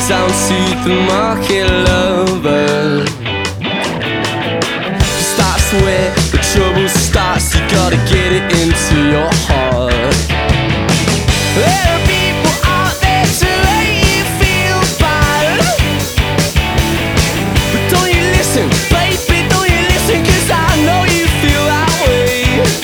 down to the market lover. 'Cause that's where the trouble starts. You gotta get it into your heart. There are people out there to make you feel bad, but don't you listen, baby, don't you listen, 'cause I know you feel that way.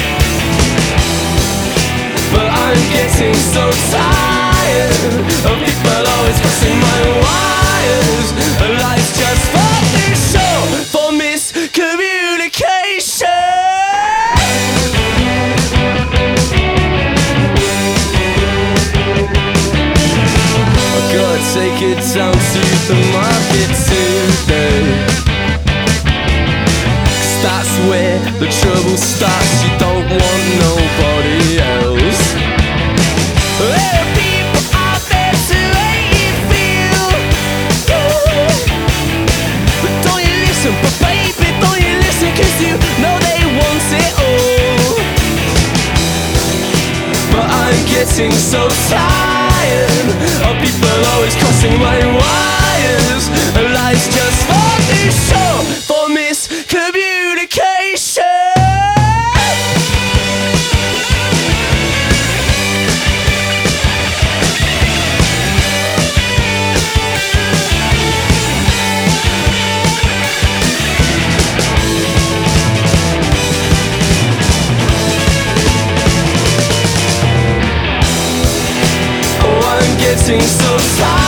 But I'm getting so tired of people always crossing my wires, and life's just far too short for miscommunication. I gotta take it down to the market today, 'cause that's where the trouble starts. You don't want nobody else. There are people out there to make you feel good, but don't you listen, but baby, don't you listen, 'cause you know they want it all. But I'm getting so tired of people always crossing my wires, and life's just far too short for miscommunication. Getting so tired